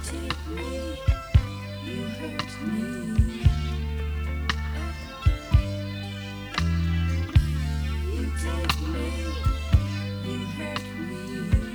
take me, you hurt me. You take me, you hurt me.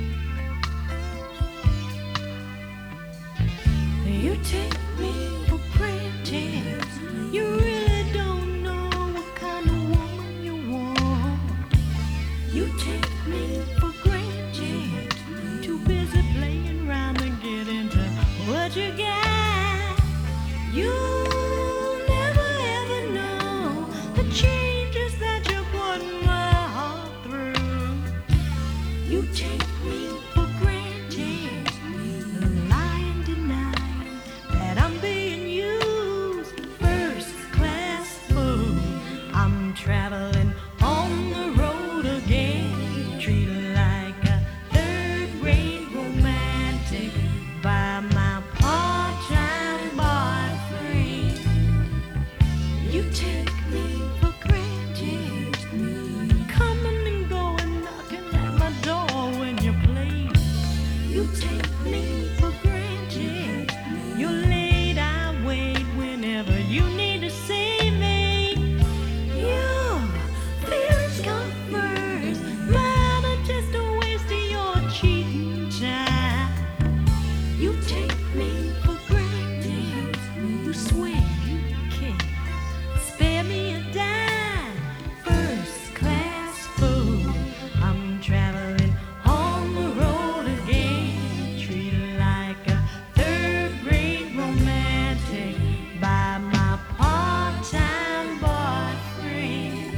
You take me for granted. You really don't know what kind of woman you want. You take me for granted. Too busy playing around and get into what you got. You never ever know the changes that you put my heart through. You take me for granted, lying, denying that I'm being used, first class food. I'm traveling on the road again, treated like a third-rate romantic by my part-time boyfriend. You take me for granted, coming and going, knocking at my door when you play. You take me for granted. You're late, I wait whenever you need to see me. Your feelings come first. Mine are just a waste of your cheating time. You take me for granted. You swear you can't spare me a dime. First class food. I'm traveling on the road again, treated like a third-rate romantic by my part-time boyfriend.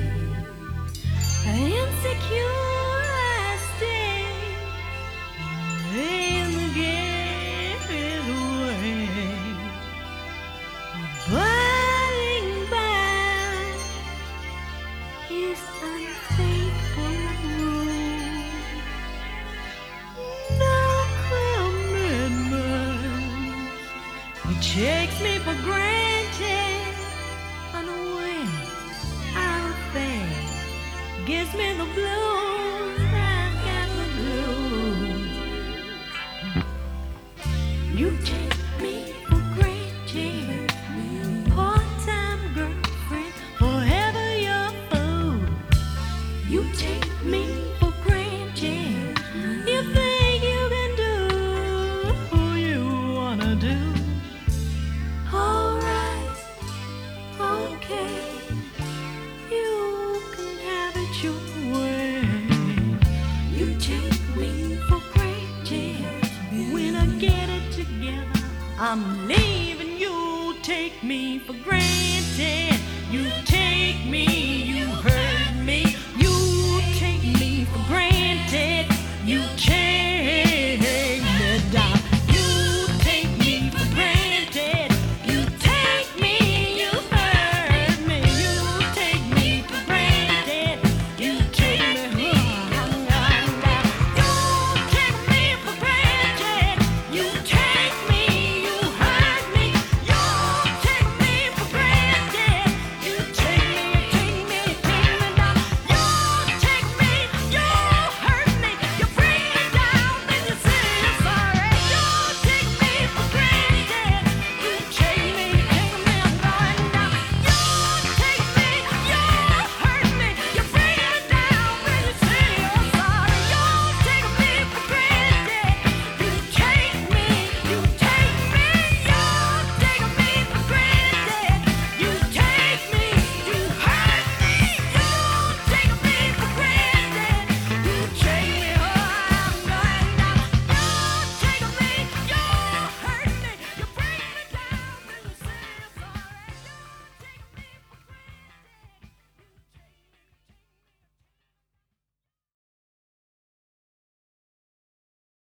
Insecure I stay, and the game is away. Abiding by his unfaithful rule. No commitment. He takes me for granted, unaware, out of faith, gives me the blues. I've got the blues. You take me for granted, part-time girlfriend, forever your fool. You take me for granted. You think you can do who you wanna do. Alright, okay, you can have it your way. You take me for granted. When I get it together, I'm leaving. You take me for granted. You take me, you hurt me. You take me for granted. You take